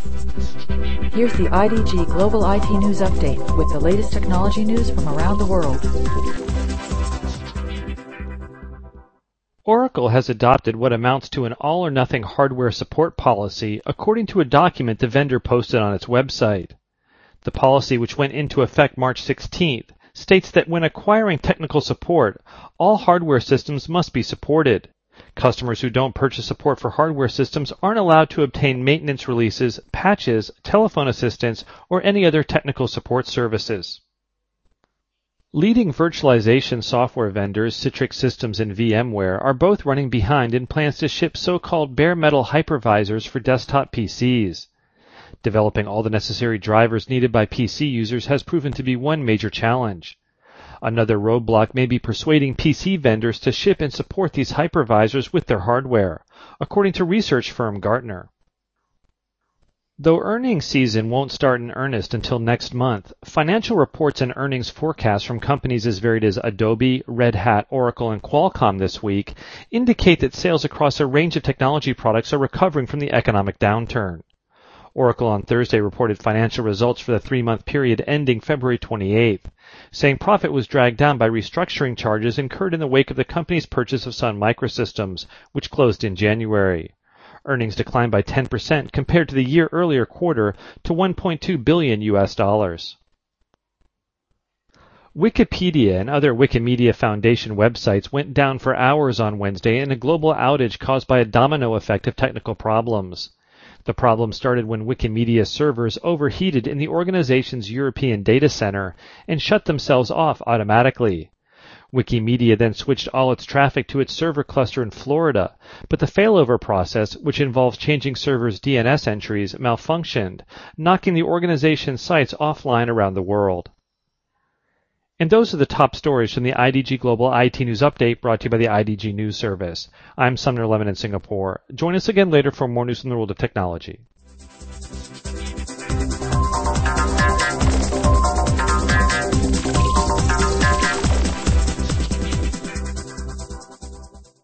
Here's the IDG Global IT News Update with the latest technology news from around the world. Oracle has adopted what amounts to an all-or-nothing hardware support policy, according to a document the vendor posted on its website. The policy, which went into effect March 16th, states that when acquiring technical support, all hardware systems must be supported. Customers who don't purchase support for hardware systems aren't allowed to obtain maintenance releases, patches, telephone assistance, or any other technical support services. Leading virtualization software vendors, Citrix Systems and VMware, are both running behind in plans to ship so-called bare metal hypervisors for desktop PCs. Developing all the necessary drivers needed by PC users has proven to be one major challenge. Another roadblock may be persuading PC vendors to ship and support these hypervisors with their hardware, according to research firm Gartner. Though earnings season won't start in earnest until next month, financial reports and earnings forecasts from companies as varied as Adobe, Red Hat, Oracle, and Qualcomm this week indicate that sales across a range of technology products are recovering from the economic downturn. Oracle on Thursday reported financial results for the 3-month period ending February 28th, saying profit was dragged down by restructuring charges incurred in the wake of the company's purchase of Sun Microsystems, which closed in January. Earnings declined by 10% compared to the year earlier quarter to $1.2 billion. Wikipedia and other Wikimedia Foundation websites went down for hours on Wednesday in a global outage caused by a domino effect of technical problems. The problem started when Wikimedia servers overheated in the organization's European data center and shut themselves off automatically. Wikimedia then switched all its traffic to its server cluster in Florida, but the failover process, which involves changing servers' DNS entries, malfunctioned, knocking the organization's sites offline around the world. And those are the top stories from the IDG Global IT News Update brought to you by the IDG News Service. I'm Sumner Lemon in Singapore. Join us again later for more news from the world of technology.